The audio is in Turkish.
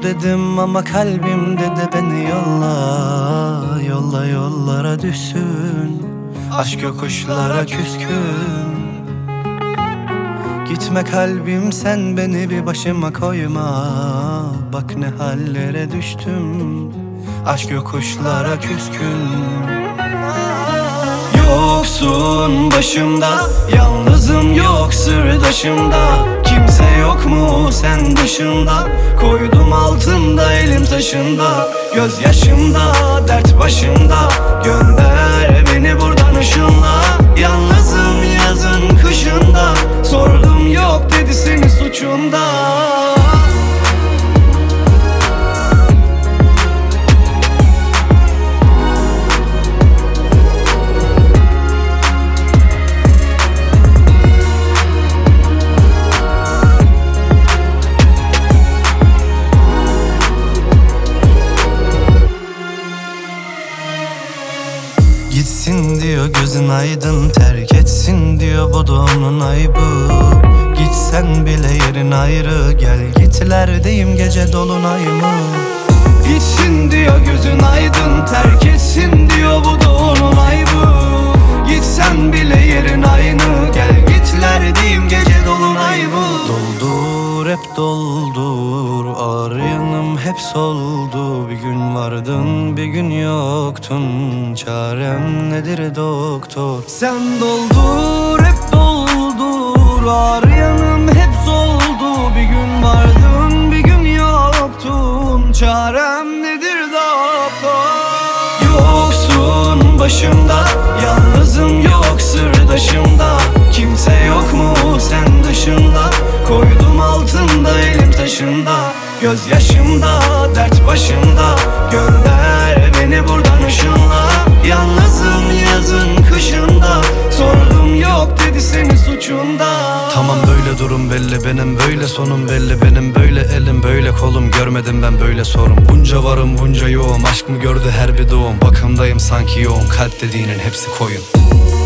dur dedim ama kalbim dedi beni yolla. Yolla yollara düşsün, aşk yokuşlara küskün. Gitme kalbim sen beni bir başıma koyma. Bak ne hallere düştüm, aşk yokuşlara küskün. Yoksun başımda, yalnızım yok sırdaşımda. Kimse yok mu sen dışında? Koydum altında elim taşında. Gözyaşımda, dert başımda. Gönder beni buradan ışınla. Yalnızım yazın kışında. Sordum yok dedi senin suçunda. Gitsin diyor gözün aydın, terk etsin diyor bu da onun ayıbı. Gitsen bile yerin ayrı, gel gitlerdeyim gece dolunay mı? Gitsin diyor gözün aydın, terk etsin diyor bu da onun ayıbı. Gitsen bile yerin aynı, gel gitlerdeyim gece dolunay mı? Doldur hep doldur, arayanım hep soldu. Bir gün vardın bir gün yoktun, çarem nedir doktor? Sen doldur hep doldur, arayanım hep soldu. Bir gün vardın bir gün yoktun, çarem nedir doktor? Yoksun başımda, yalnızım yok sırdaşımda. Kimse yok mu sen dışında? Koydum altında elim taşında. Gözyaşımda, dert başımda. Gönder beni buradan ışınla. Yalnızım yazın kışında. Sordum yok dedi senin suçunda. Tamam böyle durum belli benim, böyle sonum belli benim. Böyle elim böyle kolum, görmedim ben böyle sorun. Bunca varım bunca yoğum, aşk mı gördü her bir doğum. Bakımdayım sanki yoğun, kalp dediğinin hepsi koyun.